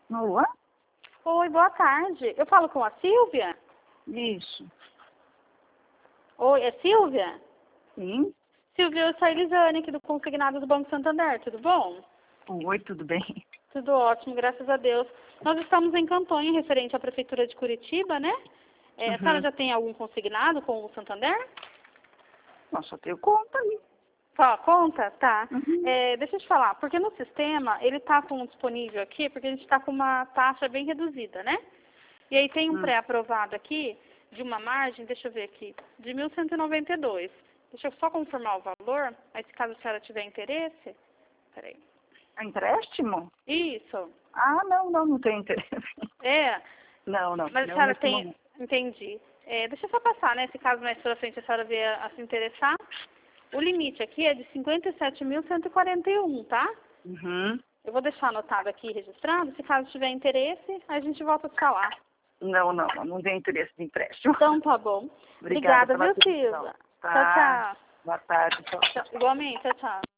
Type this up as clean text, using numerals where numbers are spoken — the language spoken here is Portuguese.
Alô? Oi, boa tarde. Eu falo com a Silvia? Isso. Oi, é Silvia? Sim. Silvia, eu sou a Elisane aqui do Consignado do Banco Santander, tudo bom? Oi, tudo bem? Tudo ótimo, graças a Deus. Nós estamos em campanha referente à Prefeitura de Curitiba, né? A senhora já tem algum consignado com o Santander? Nossa, só tenho conta aí. Só conta? Tá. Uhum. Deixa eu te falar, porque no sistema, ele está com disponível aqui, porque a gente está com uma taxa bem reduzida, né? E aí tem um pré-aprovado aqui, de uma margem, deixa eu ver aqui, de 1.192. Deixa eu só confirmar o valor, aí se caso a senhora tiver interesse. Peraí. Empréstimo? Isso. Ah, não tenho interesse. É. Não. Mas a Não senhora nesse tem. momento. Entendi. Deixa eu só passar, né? Se caso mais pra frente a senhora vier a se interessar. O limite aqui é de 57.141, tá? Uhum. Eu vou deixar anotado aqui, registrado. Se caso tiver interesse, a gente volta a se falar. Não tenho interesse de empréstimo. Então tá bom. Obrigada Obrigada, pela viu, atenção. Silvia? Tá. Tchau. Boa tarde, tchau. Igualmente, tchau.